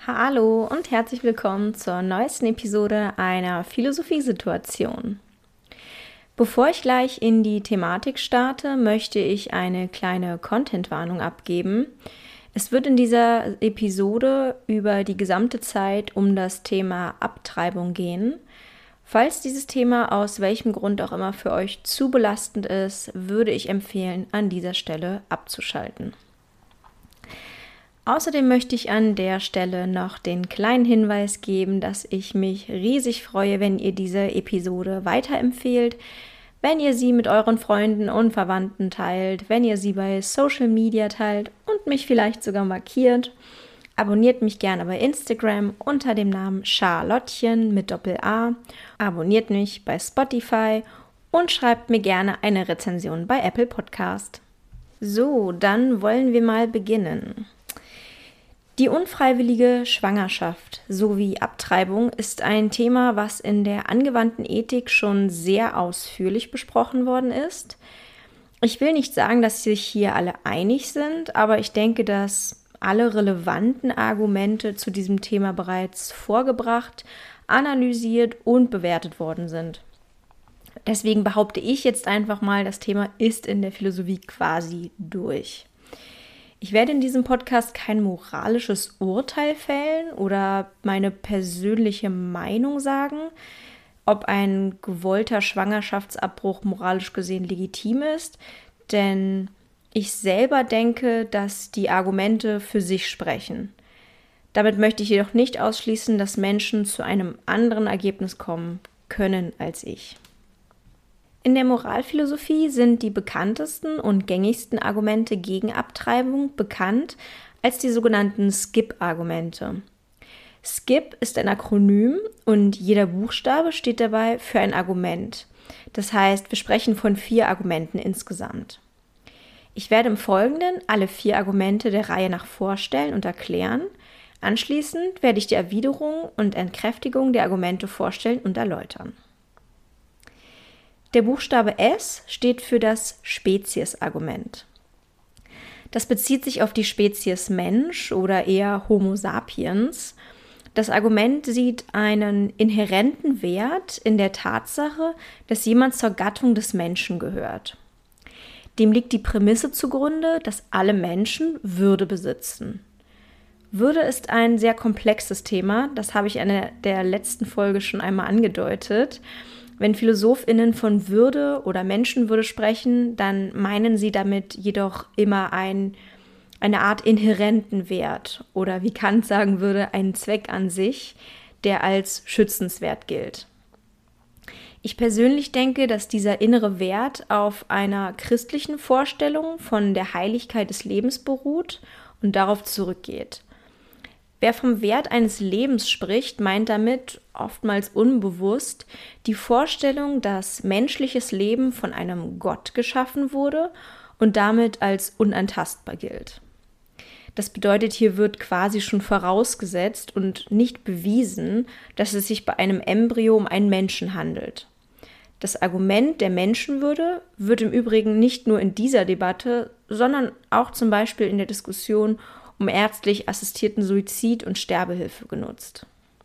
Hallo und herzlich willkommen zur neuesten Episode einer Philosophiesituation. Bevor ich gleich in die Thematik starte, möchte ich eine kleine Content-Warnung abgeben. Es wird in dieser Episode über die gesamte Zeit um das Thema Abtreibung gehen. Falls dieses Thema aus welchem Grund auch immer für euch zu belastend ist, würde ich empfehlen, an dieser Stelle abzuschalten. Außerdem möchte ich an der Stelle noch den kleinen Hinweis geben, dass ich mich riesig freue, wenn ihr diese Episode weiterempfehlt, wenn ihr sie mit euren Freunden und Verwandten teilt, wenn ihr sie bei Social Media teilt und mich vielleicht sogar markiert. Abonniert mich gerne bei Instagram unter dem Namen Charlottchen mit Doppel-A. Abonniert mich bei Spotify und schreibt mir gerne eine Rezension bei Apple Podcast. So, dann wollen wir mal beginnen. Die unfreiwillige Schwangerschaft sowie Abtreibung ist ein Thema, was in der angewandten Ethik schon sehr ausführlich besprochen worden ist. Ich will nicht sagen, dass sich hier alle einig sind, aber ich denke, dass alle relevanten Argumente zu diesem Thema bereits vorgebracht, analysiert und bewertet worden sind. Deswegen behaupte ich jetzt einfach mal, das Thema ist in der Philosophie quasi durch. Ich werde in diesem Podcast kein moralisches Urteil fällen oder meine persönliche Meinung sagen, ob ein gewollter Schwangerschaftsabbruch moralisch gesehen legitim ist, denn ich selber denke, dass die Argumente für sich sprechen. Damit möchte ich jedoch nicht ausschließen, dass Menschen zu einem anderen Ergebnis kommen können als ich. In der Moralphilosophie sind die bekanntesten und gängigsten Argumente gegen Abtreibung bekannt als die sogenannten Skip-Argumente. Skip ist ein Akronym und jeder Buchstabe steht dabei für ein Argument. Das heißt, wir sprechen von 4 Argumenten insgesamt. Ich werde im Folgenden alle 4 Argumente der Reihe nach vorstellen und erklären. Anschließend werde ich die Erwiderung und Entkräftigung der Argumente vorstellen und erläutern. Der Buchstabe S steht für das Spezies-Argument. Das bezieht sich auf die Spezies Mensch oder eher Homo sapiens. Das Argument sieht einen inhärenten Wert in der Tatsache, dass jemand zur Gattung des Menschen gehört. Dem liegt die Prämisse zugrunde, dass alle Menschen Würde besitzen. Würde ist ein sehr komplexes Thema, das habe ich in der letzten Folge schon einmal angedeutet. Wenn PhilosophInnen von Würde oder Menschenwürde sprechen, dann meinen sie damit jedoch immer eine Art inhärenten Wert oder wie Kant sagen würde, einen Zweck an sich, der als schützenswert gilt. Ich persönlich denke, dass dieser innere Wert auf einer christlichen Vorstellung von der Heiligkeit des Lebens beruht und darauf zurückgeht. Wer vom Wert eines Lebens spricht, meint damit, oftmals unbewusst, die Vorstellung, dass menschliches Leben von einem Gott geschaffen wurde und damit als unantastbar gilt. Das bedeutet, hier wird quasi schon vorausgesetzt und nicht bewiesen, dass es sich bei einem Embryo um einen Menschen handelt. Das Argument der Menschenwürde wird im Übrigen nicht nur in dieser Debatte, sondern auch zum Beispiel in der Diskussion um ärztlich assistierten Suizid und Sterbehilfe genutzt.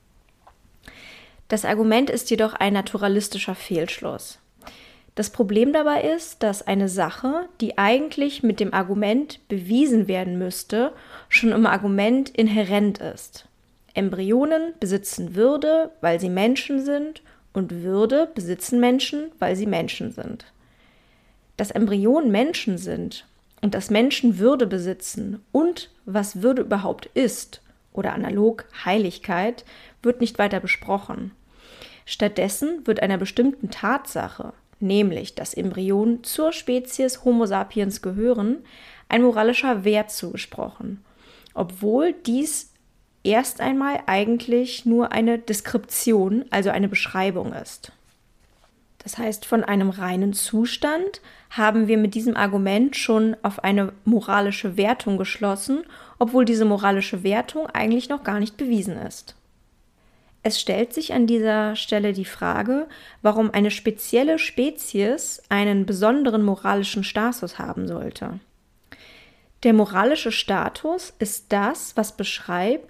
Das Argument ist jedoch ein naturalistischer Fehlschluss. Das Problem dabei ist, dass eine Sache, die eigentlich mit dem Argument bewiesen werden müsste, schon im Argument inhärent ist. Embryonen besitzen Würde, weil sie Menschen sind, und Würde besitzen Menschen, weil sie Menschen sind. Dass Embryonen Menschen sind und dass Menschen Würde besitzen und was Würde überhaupt ist oder analog Heiligkeit, wird nicht weiter besprochen. Stattdessen wird einer bestimmten Tatsache, nämlich dass Embryonen zur Spezies Homo sapiens gehören, ein moralischer Wert zugesprochen, obwohl dies erst einmal eigentlich nur eine Deskription, also eine Beschreibung ist. Das heißt, von einem reinen Zustand haben wir mit diesem Argument schon auf eine moralische Wertung geschlossen, obwohl diese moralische Wertung eigentlich noch gar nicht bewiesen ist. Es stellt sich an dieser Stelle die Frage, warum eine spezielle Spezies einen besonderen moralischen Status haben sollte. Der moralische Status ist das, was beschreibt,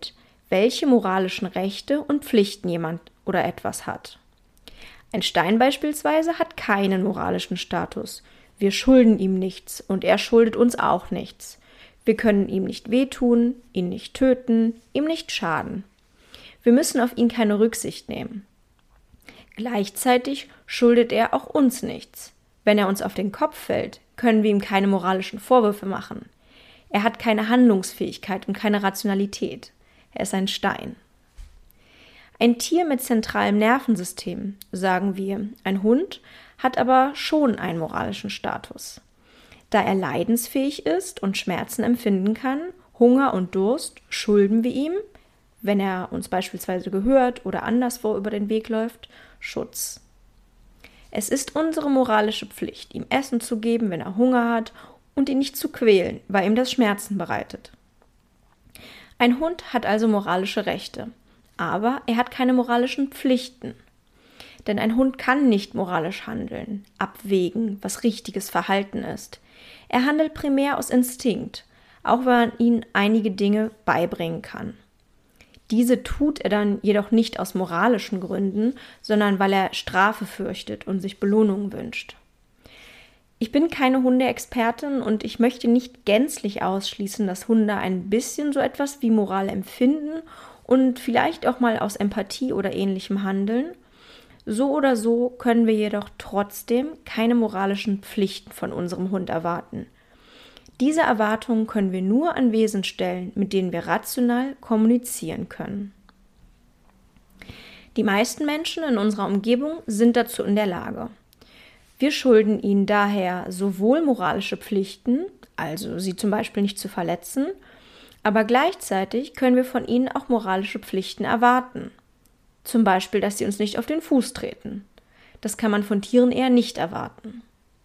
welche moralischen Rechte und Pflichten jemand oder etwas hat. Ein Stein beispielsweise hat keinen moralischen Status. Wir schulden ihm nichts und er schuldet uns auch nichts. Wir können ihm nicht wehtun, ihn nicht töten, ihm nicht schaden. Wir müssen auf ihn keine Rücksicht nehmen. Gleichzeitig schuldet er auch uns nichts. Wenn er uns auf den Kopf fällt, können wir ihm keine moralischen Vorwürfe machen. Er hat keine Handlungsfähigkeit und keine Rationalität. Er ist ein Stein. Ein Tier mit zentralem Nervensystem, sagen wir, ein Hund, hat aber schon einen moralischen Status. Da er leidensfähig ist und Schmerzen empfinden kann, Hunger und Durst, schulden wir ihm, wenn er uns beispielsweise gehört oder anderswo über den Weg läuft, Schutz. Es ist unsere moralische Pflicht, ihm Essen zu geben, wenn er Hunger hat, und ihn nicht zu quälen, weil ihm das Schmerzen bereitet. Ein Hund hat also moralische Rechte, aber er hat keine moralischen Pflichten. Denn ein Hund kann nicht moralisch handeln, abwägen, was richtiges Verhalten ist. Er handelt primär aus Instinkt, auch wenn man ihm einige Dinge beibringen kann. Diese tut er dann jedoch nicht aus moralischen Gründen, sondern weil er Strafe fürchtet und sich Belohnung wünscht. Ich bin keine Hundeexpertin und ich möchte nicht gänzlich ausschließen, dass Hunde ein bisschen so etwas wie Moral empfinden und vielleicht auch mal aus Empathie oder Ähnlichem handeln. So oder so können wir jedoch trotzdem keine moralischen Pflichten von unserem Hund erwarten. Diese Erwartungen können wir nur an Wesen stellen, mit denen wir rational kommunizieren können. Die meisten Menschen in unserer Umgebung sind dazu in der Lage. Wir schulden ihnen daher sowohl moralische Pflichten, also sie zum Beispiel nicht zu verletzen, aber gleichzeitig können wir von ihnen auch moralische Pflichten erwarten. Zum Beispiel, dass sie uns nicht auf den Fuß treten. Das kann man von Tieren eher nicht erwarten.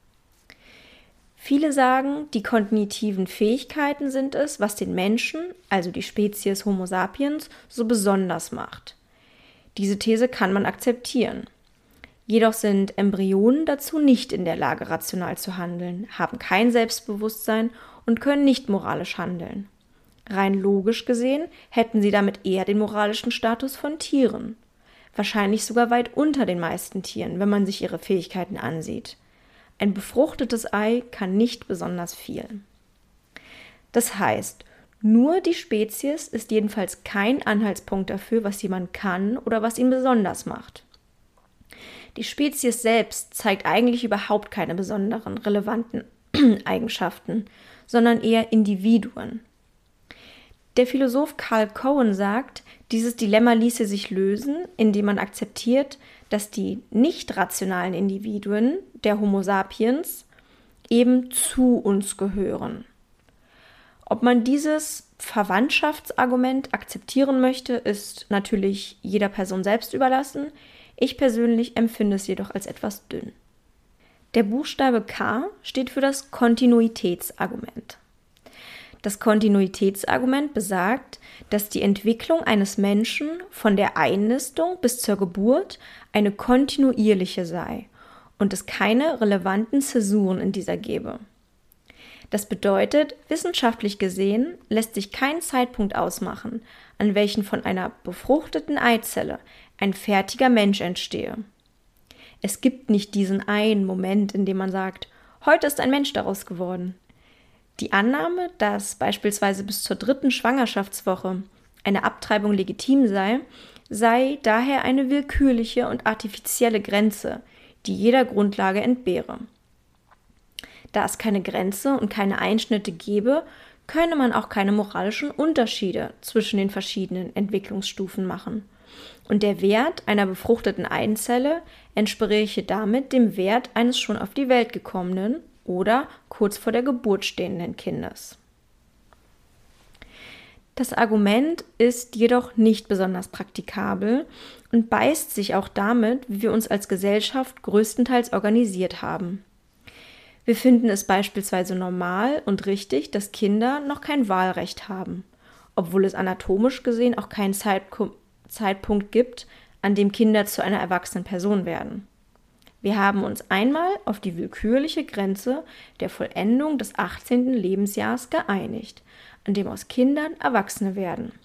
Viele sagen, die kognitiven Fähigkeiten sind es, was den Menschen, also die Spezies Homo sapiens, so besonders macht. Diese These kann man akzeptieren. Jedoch sind Embryonen dazu nicht in der Lage, rational zu handeln, haben kein Selbstbewusstsein und können nicht moralisch handeln. Rein logisch gesehen hätten sie damit eher den moralischen Status von Tieren. Wahrscheinlich sogar weit unter den meisten Tieren, wenn man sich ihre Fähigkeiten ansieht. Ein befruchtetes Ei kann nicht besonders viel. Das heißt, nur die Spezies ist jedenfalls kein Anhaltspunkt dafür, was jemand kann oder was ihn besonders macht. Die Spezies selbst zeigt eigentlich überhaupt keine besonderen, relevanten Eigenschaften, sondern eher Individuen. Der Philosoph Carl Cohen sagt, dieses Dilemma ließe sich lösen, indem man akzeptiert, dass die nicht rationalen Individuen der Homo sapiens eben zu uns gehören. Ob man dieses Verwandtschaftsargument akzeptieren möchte, ist natürlich jeder Person selbst überlassen. Ich persönlich empfinde es jedoch als etwas dünn. Der Buchstabe K steht für das Kontinuitätsargument. Das Kontinuitätsargument besagt, dass die Entwicklung eines Menschen von der Einnistung bis zur Geburt eine kontinuierliche sei und es keine relevanten Zäsuren in dieser gebe. Das bedeutet, wissenschaftlich gesehen lässt sich kein Zeitpunkt ausmachen, an welchen von einer befruchteten Eizelle ein fertiger Mensch entstehe. Es gibt nicht diesen einen Moment, in dem man sagt, heute ist ein Mensch daraus geworden. Die Annahme, dass beispielsweise bis zur 3. Schwangerschaftswoche eine Abtreibung legitim sei daher eine willkürliche und artifizielle Grenze, die jeder Grundlage entbehre. Da es keine Grenze und keine Einschnitte gäbe, könne man auch keine moralischen Unterschiede zwischen den verschiedenen Entwicklungsstufen machen. Und der Wert einer befruchteten Eizelle entspräche damit dem Wert eines schon auf die Welt gekommenen oder kurz vor der Geburt stehenden Kindes. Das Argument ist jedoch nicht besonders praktikabel und beißt sich auch damit, wie wir uns als Gesellschaft größtenteils organisiert haben. Wir finden es beispielsweise normal und richtig, dass Kinder noch kein Wahlrecht haben, obwohl es anatomisch gesehen auch keinen Zeitpunkt gibt, an dem Kinder zu einer erwachsenen Person werden. Wir haben uns einmal auf die willkürliche Grenze der Vollendung des 18. Lebensjahres geeinigt, an dem aus Kindern Erwachsene werden.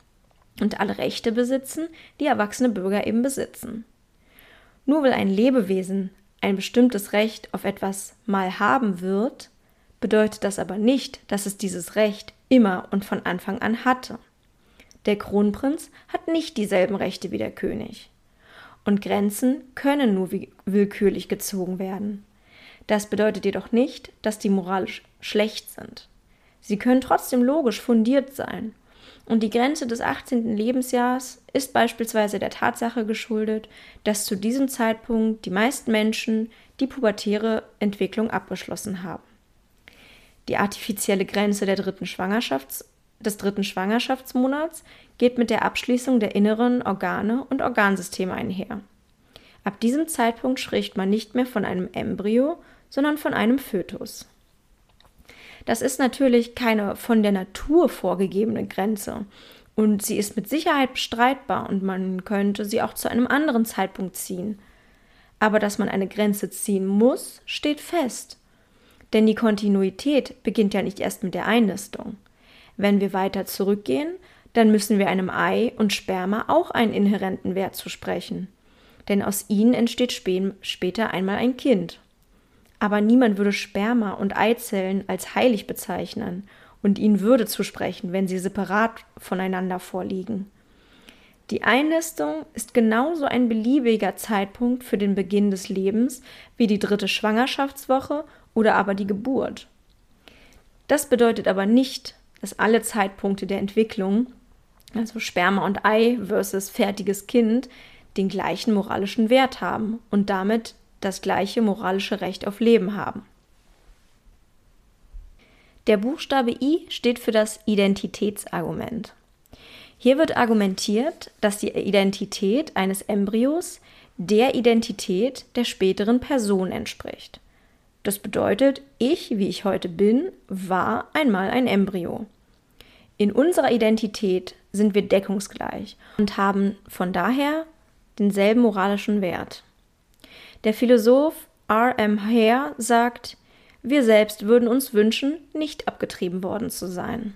und alle Rechte besitzen, die erwachsene Bürger eben besitzen. Nur weil ein Lebewesen ein bestimmtes Recht auf etwas mal haben wird, bedeutet das aber nicht, dass es dieses Recht immer und von Anfang an hatte. Der Kronprinz hat nicht dieselben Rechte wie der König. Und Grenzen können nur willkürlich gezogen werden. Das bedeutet jedoch nicht, dass die moralisch schlecht sind. Sie können trotzdem logisch fundiert sein. Und die Grenze des 18. Lebensjahres ist beispielsweise der Tatsache geschuldet, dass zu diesem Zeitpunkt die meisten Menschen die pubertäre Entwicklung abgeschlossen haben. Die artifizielle Grenze des dritten Schwangerschaftsmonats geht mit der Abschließung der inneren Organe und Organsysteme einher. Ab diesem Zeitpunkt spricht man nicht mehr von einem Embryo, sondern von einem Fötus. Das ist natürlich keine von der Natur vorgegebene Grenze und sie ist mit Sicherheit bestreitbar und man könnte sie auch zu einem anderen Zeitpunkt ziehen. Aber dass man eine Grenze ziehen muss, steht fest. Denn die Kontinuität beginnt ja nicht erst mit der Einnistung. Wenn wir weiter zurückgehen, dann müssen wir einem Ei und Sperma auch einen inhärenten Wert zusprechen. Denn aus ihnen entsteht später einmal ein Kind. Aber niemand würde Sperma und Eizellen als heilig bezeichnen und ihnen Würde zusprechen, wenn sie separat voneinander vorliegen. Die Einnistung ist genauso ein beliebiger Zeitpunkt für den Beginn des Lebens wie die 3. Schwangerschaftswoche oder aber die Geburt. Das bedeutet aber nicht, dass alle Zeitpunkte der Entwicklung, also Sperma und Ei versus fertiges Kind, den gleichen moralischen Wert haben und damit das gleiche moralische Recht auf Leben haben. Der Buchstabe I steht für das Identitätsargument. Hier wird argumentiert, dass die Identität eines Embryos der Identität der späteren Person entspricht. Das bedeutet, ich, wie ich heute bin, war einmal ein Embryo. In unserer Identität sind wir deckungsgleich und haben von daher denselben moralischen Wert. Der Philosoph R.M. Hare sagt, wir selbst würden uns wünschen, nicht abgetrieben worden zu sein.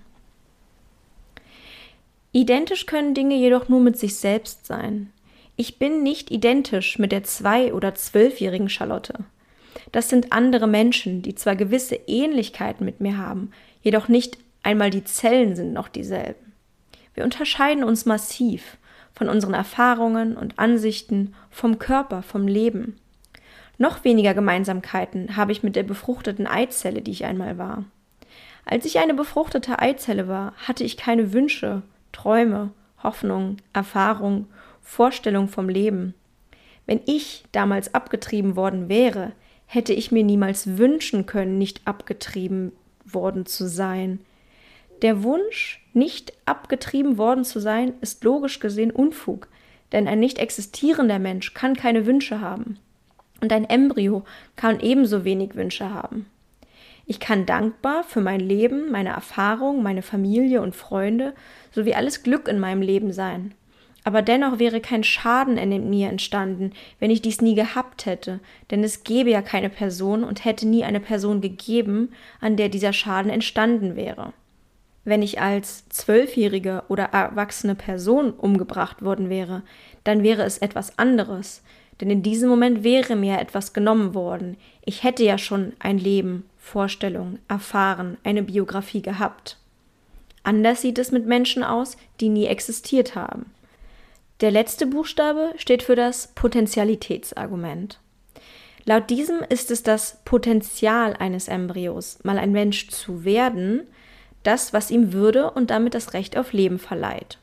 Identisch können Dinge jedoch nur mit sich selbst sein. Ich bin nicht identisch mit der 2- oder 12-jährigen Charlotte. Das sind andere Menschen, die zwar gewisse Ähnlichkeiten mit mir haben, jedoch nicht einmal die Zellen sind noch dieselben. Wir unterscheiden uns massiv von unseren Erfahrungen und Ansichten, vom Körper, vom Leben. Noch weniger Gemeinsamkeiten habe ich mit der befruchteten Eizelle, die ich einmal war. Als ich eine befruchtete Eizelle war, hatte ich keine Wünsche, Träume, Hoffnungen, Erfahrungen, Vorstellungen vom Leben. Wenn ich damals abgetrieben worden wäre, hätte ich mir niemals wünschen können, nicht abgetrieben worden zu sein. Der Wunsch, nicht abgetrieben worden zu sein, ist logisch gesehen Unfug, denn ein nicht existierender Mensch kann keine Wünsche haben. Und ein Embryo kann ebenso wenig Wünsche haben. Ich kann dankbar für mein Leben, meine Erfahrung, meine Familie und Freunde sowie alles Glück in meinem Leben sein. Aber dennoch wäre kein Schaden in mir entstanden, wenn ich dies nie gehabt hätte, denn es gäbe ja keine Person und hätte nie eine Person gegeben, an der dieser Schaden entstanden wäre. Wenn ich als 12-jährige oder erwachsene Person umgebracht worden wäre, dann wäre es etwas anderes. Denn in diesem Moment wäre mir etwas genommen worden. Ich hätte ja schon ein Leben, Vorstellungen, erfahren, eine Biografie gehabt. Anders sieht es mit Menschen aus, die nie existiert haben. Der letzte Buchstabe steht für das Potentialitätsargument. Laut diesem ist es das Potenzial eines Embryos, mal ein Mensch zu werden, das, was ihm Würde und damit das Recht auf Leben verleiht.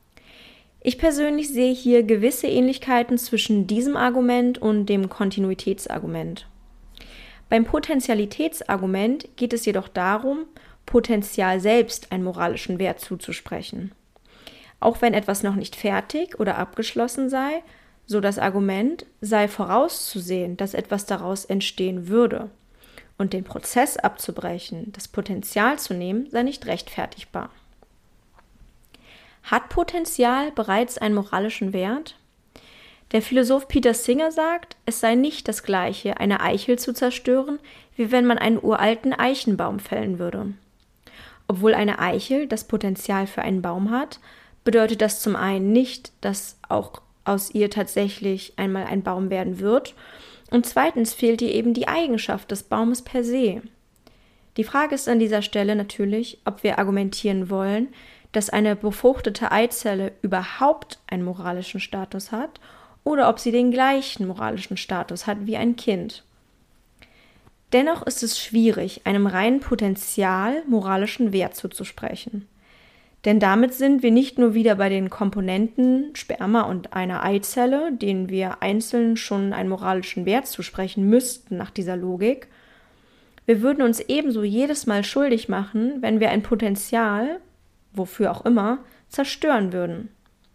Ich persönlich sehe hier gewisse Ähnlichkeiten zwischen diesem Argument und dem Kontinuitätsargument. Beim Potentialitätsargument geht es jedoch darum, Potenzial selbst einen moralischen Wert zuzusprechen. Auch wenn etwas noch nicht fertig oder abgeschlossen sei, so das Argument, sei vorauszusehen, dass etwas daraus entstehen würde. Und den Prozess abzubrechen, das Potenzial zu nehmen, sei nicht rechtfertigbar. Hat Potenzial bereits einen moralischen Wert? Der Philosoph Peter Singer sagt, es sei nicht das Gleiche, eine Eichel zu zerstören, wie wenn man einen uralten Eichenbaum fällen würde. Obwohl eine Eichel das Potenzial für einen Baum hat, bedeutet das zum einen nicht, dass auch aus ihr tatsächlich einmal ein Baum werden wird. Und zweitens fehlt ihr eben die Eigenschaft des Baumes per se. Die Frage ist an dieser Stelle natürlich, ob wir argumentieren wollen, dass eine befruchtete Eizelle überhaupt einen moralischen Status hat oder ob sie den gleichen moralischen Status hat wie ein Kind. Dennoch ist es schwierig, einem reinen Potenzial moralischen Wert zuzusprechen. Denn damit sind wir nicht nur wieder bei den Komponenten Sperma und einer Eizelle, denen wir einzeln schon einen moralischen Wert zusprechen müssten nach dieser Logik. Wir würden uns ebenso jedes Mal schuldig machen, wenn wir ein Potenzial, wofür auch immer, zerstören würden.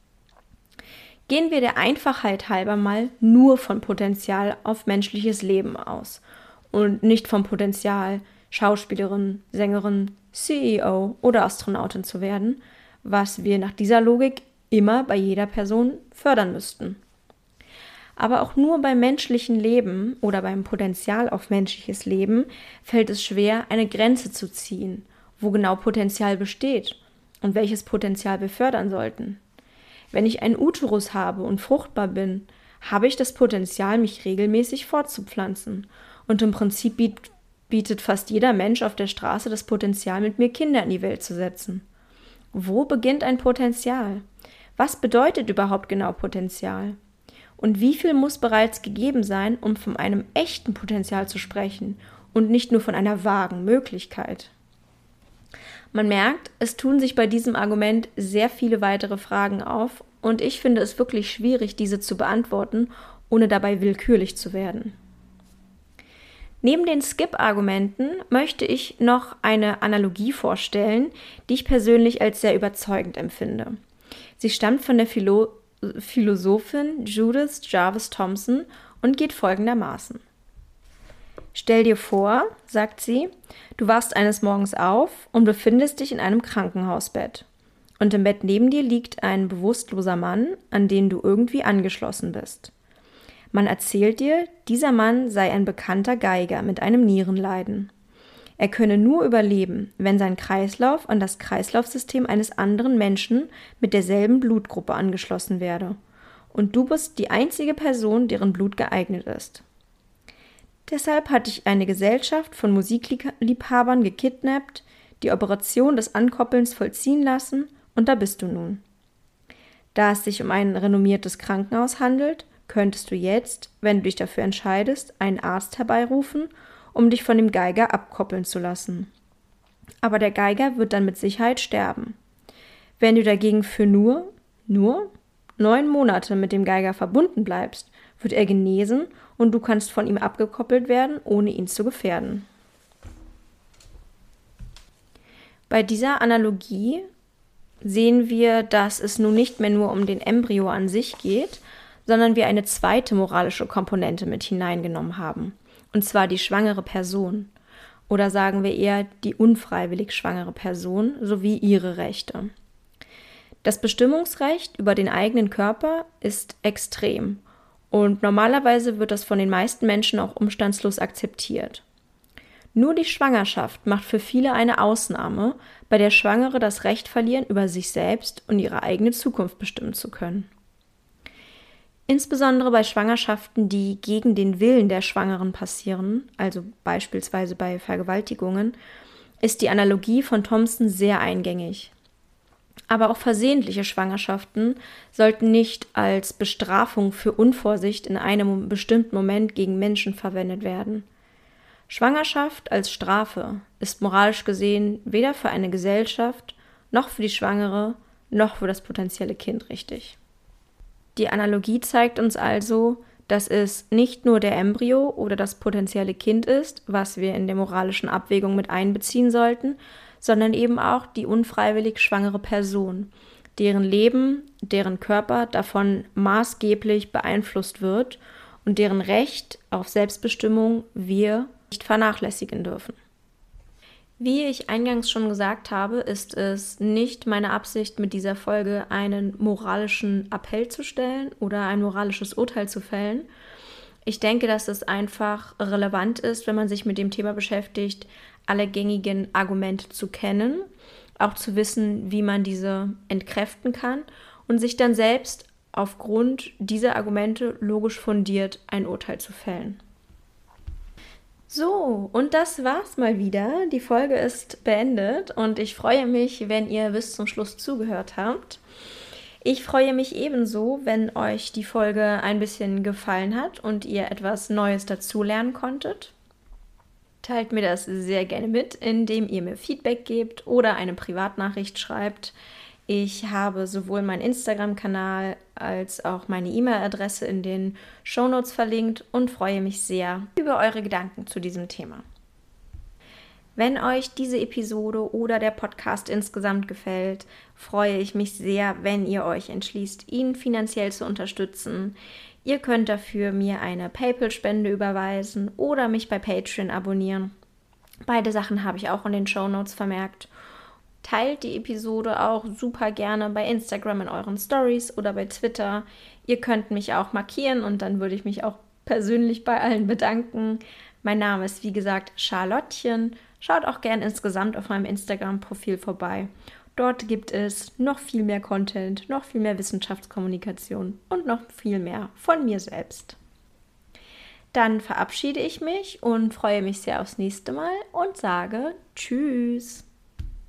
Gehen wir der Einfachheit halber mal nur von Potenzial auf menschliches Leben aus und nicht vom Potenzial, Schauspielerin, Sängerin, CEO oder Astronautin zu werden, was wir nach dieser Logik immer bei jeder Person fördern müssten. Aber auch nur beim menschlichen Leben oder beim Potenzial auf menschliches Leben fällt es schwer, eine Grenze zu ziehen, wo genau Potenzial besteht und welches Potenzial wir fördern sollten. Wenn ich einen Uterus habe und fruchtbar bin, habe ich das Potenzial, mich regelmäßig fortzupflanzen. Und im Prinzip bietet fast jeder Mensch auf der Straße das Potenzial, mit mir Kinder in die Welt zu setzen. Wo beginnt ein Potenzial? Was bedeutet überhaupt genau Potenzial? Und wie viel muss bereits gegeben sein, um von einem echten Potenzial zu sprechen und nicht nur von einer vagen Möglichkeit? Man merkt, es tun sich bei diesem Argument sehr viele weitere Fragen auf und ich finde es wirklich schwierig, diese zu beantworten, ohne dabei willkürlich zu werden. Neben den Skip-Argumenten möchte ich noch eine Analogie vorstellen, die ich persönlich als sehr überzeugend empfinde. Sie stammt von der Philosophin Judith Jarvis Thomson und geht folgendermaßen. Stell dir vor, sagt sie, du wachst eines Morgens auf und befindest dich in einem Krankenhausbett. Und im Bett neben dir liegt ein bewusstloser Mann, an den du irgendwie angeschlossen bist. Man erzählt dir, dieser Mann sei ein bekannter Geiger mit einem Nierenleiden. Er könne nur überleben, wenn sein Kreislauf an das Kreislaufsystem eines anderen Menschen mit derselben Blutgruppe angeschlossen werde. Und du bist die einzige Person, deren Blut geeignet ist. Deshalb hat dich eine Gesellschaft von Musikliebhabern gekidnappt, die Operation des Ankoppelns vollziehen lassen und da bist du nun. Da es sich um ein renommiertes Krankenhaus handelt, könntest du jetzt, wenn du dich dafür entscheidest, einen Arzt herbeirufen, um dich von dem Geiger abkoppeln zu lassen. Aber der Geiger wird dann mit Sicherheit sterben. Wenn du dagegen für nur 9 Monate mit dem Geiger verbunden bleibst, wird er genesen und du kannst von ihm abgekoppelt werden, ohne ihn zu gefährden. Bei dieser Analogie sehen wir, dass es nun nicht mehr nur um den Embryo an sich geht, sondern wir eine zweite moralische Komponente mit hineingenommen haben, und zwar die schwangere Person, oder sagen wir eher die unfreiwillig schwangere Person sowie ihre Rechte. Das Bestimmungsrecht über den eigenen Körper ist extrem und normalerweise wird das von den meisten Menschen auch umstandslos akzeptiert. Nur die Schwangerschaft macht für viele eine Ausnahme, bei der Schwangere das Recht verlieren, über sich selbst und ihre eigene Zukunft bestimmen zu können. Insbesondere bei Schwangerschaften, die gegen den Willen der Schwangeren passieren, also beispielsweise bei Vergewaltigungen, ist die Analogie von Thomson sehr eingängig. Aber auch versehentliche Schwangerschaften sollten nicht als Bestrafung für Unvorsicht in einem bestimmten Moment gegen Menschen verwendet werden. Schwangerschaft als Strafe ist moralisch gesehen weder für eine Gesellschaft, noch für die Schwangere, noch für das potenzielle Kind richtig. Die Analogie zeigt uns also, dass es nicht nur der Embryo oder das potenzielle Kind ist, was wir in der moralischen Abwägung mit einbeziehen sollten, sondern eben auch die unfreiwillig schwangere Person, deren Leben, deren Körper davon maßgeblich beeinflusst wird und deren Recht auf Selbstbestimmung wir nicht vernachlässigen dürfen. Wie ich eingangs schon gesagt habe, ist es nicht meine Absicht, mit dieser Folge einen moralischen Appell zu stellen oder ein moralisches Urteil zu fällen. Ich denke, dass es einfach relevant ist, wenn man sich mit dem Thema beschäftigt, alle gängigen Argumente zu kennen, auch zu wissen, wie man diese entkräften kann und sich dann selbst aufgrund dieser Argumente logisch fundiert ein Urteil zu fällen. So, und das war's mal wieder. Die Folge ist beendet und ich freue mich, wenn ihr bis zum Schluss zugehört habt. Ich freue mich ebenso, wenn euch die Folge ein bisschen gefallen hat und ihr etwas Neues dazulernen konntet. Teilt mir das sehr gerne mit, indem ihr mir Feedback gebt oder eine Privatnachricht schreibt. Ich habe sowohl meinen Instagram-Kanal als auch meine E-Mail-Adresse in den Shownotes verlinkt und freue mich sehr über eure Gedanken zu diesem Thema. Wenn euch diese Episode oder der Podcast insgesamt gefällt, freue ich mich sehr, wenn ihr euch entschließt, ihn finanziell zu unterstützen. Ihr könnt dafür mir eine PayPal-Spende überweisen oder mich bei Patreon abonnieren. Beide Sachen habe ich auch in den Shownotes vermerkt. Teilt die Episode auch super gerne bei Instagram in euren Stories oder bei Twitter. Ihr könnt mich auch markieren und dann würde ich mich auch persönlich bei allen bedanken. Mein Name ist wie gesagt Charlottchen. Schaut auch gerne insgesamt auf meinem Instagram-Profil vorbei. Dort gibt es noch viel mehr Content, noch viel mehr Wissenschaftskommunikation und noch viel mehr von mir selbst. Dann verabschiede ich mich und freue mich sehr aufs nächste Mal und sage Tschüss.